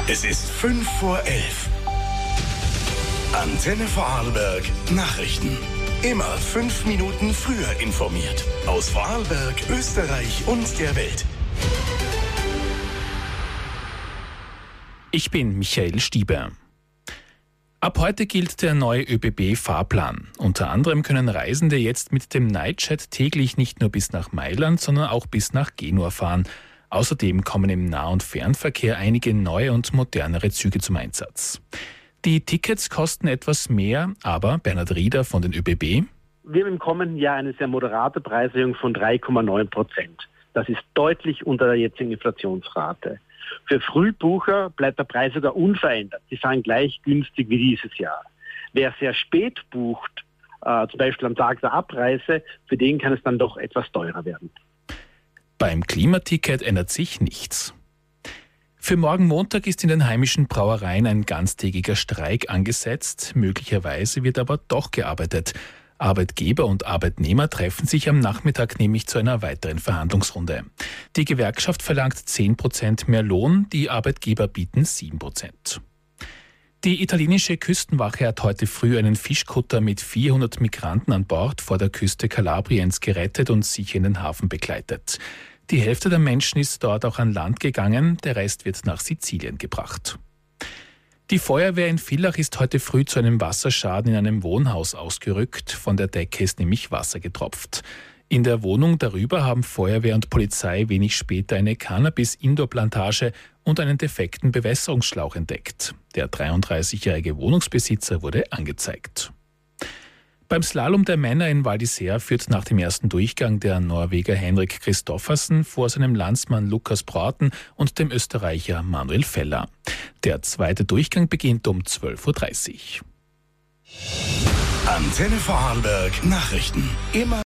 Es ist 5:11 Uhr. Antenne Vorarlberg Nachrichten. Immer 5 Minuten früher informiert. Aus Vorarlberg, Österreich und der Welt. Ich bin Michael Stieber. Ab heute gilt der neue ÖBB-Fahrplan. Unter anderem können Reisende jetzt mit dem Nightjet täglich nicht nur bis nach Mailand, sondern auch bis nach Genua fahren. Außerdem kommen im Nah- und Fernverkehr einige neue und modernere Züge zum Einsatz. Die Tickets kosten etwas mehr, aber Bernhard Rieder von den ÖBB: Wir haben im kommenden Jahr eine sehr moderate Preiserhöhung von 3,9%. Das ist deutlich unter der jetzigen Inflationsrate. Für Frühbucher bleibt der Preis sogar unverändert. Sie fahren gleich günstig wie dieses Jahr. Wer sehr spät bucht, zum Beispiel am Tag der Abreise, für den kann es dann doch etwas teurer werden. Beim Klimaticket ändert sich nichts. Für morgen Montag ist in den heimischen Brauereien ein ganztägiger Streik angesetzt. Möglicherweise wird aber doch gearbeitet. Arbeitgeber und Arbeitnehmer treffen sich am Nachmittag nämlich zu einer weiteren Verhandlungsrunde. Die Gewerkschaft verlangt 10% mehr Lohn, die Arbeitgeber bieten 7%. Die italienische Küstenwache hat heute früh einen Fischkutter mit 400 Migranten an Bord vor der Küste Kalabriens gerettet und sicher in den Hafen begleitet. Die Hälfte der Menschen ist dort auch an Land gegangen, der Rest wird nach Sizilien gebracht. Die Feuerwehr in Villach ist heute früh zu einem Wasserschaden in einem Wohnhaus ausgerückt. Von der Decke ist nämlich Wasser getropft. In der Wohnung darüber haben Feuerwehr und Polizei wenig später eine Cannabis-Indoor-Plantage und einen defekten Bewässerungsschlauch entdeckt. Der 33-jährige Wohnungsbesitzer wurde angezeigt. Beim Slalom der Männer in Val d'Isère führt nach dem ersten Durchgang der Norweger Henrik Kristoffersen vor seinem Landsmann Lukas Bråten und dem Österreicher Manuel Feller. Der zweite Durchgang beginnt um 12:30 Uhr. Antenne Vorarlberg Nachrichten. Immer